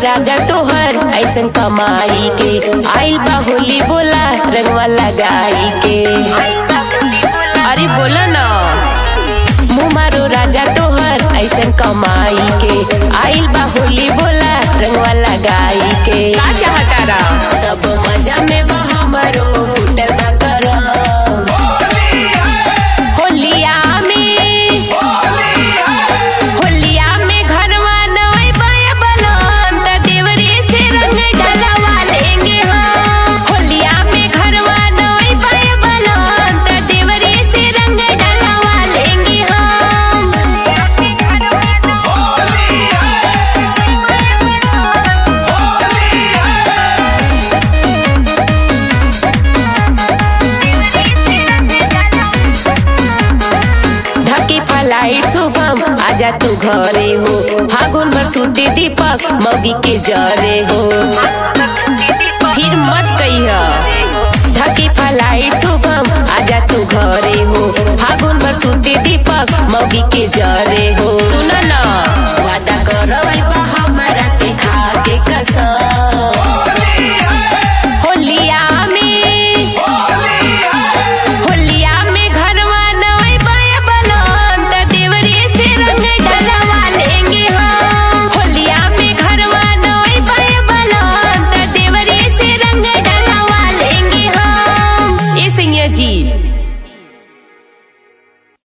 राजा तोहर ऐसन कमाई के आइल बा होली बोला रंगवा लगाई के। अरे बोला ना मुँह मारो राजा तोहर ऐसन कमाई के आइल बा होली बोला रंगवा लगाई के। का चाहता रहा सब मजा में बा हमारो फुटल बा करम होलिया में घरवा नवई बाया बनन त देवरे से रंग डलवा लेंगे हम। होलिया में घरवा नवई बाया बनन त देवरे से रंग डलवा लेंगे हम। ढकी फलाई शुभम आजा तू घरे हो फागुन भर सूते दीपक मौगी के जरे हो। फिर मत कहिया ढकी फलाई शुभम आजा तू घरे हो फागुन भर सूते दीपक मौगी के जरे हो। सुन ना वादा करवाई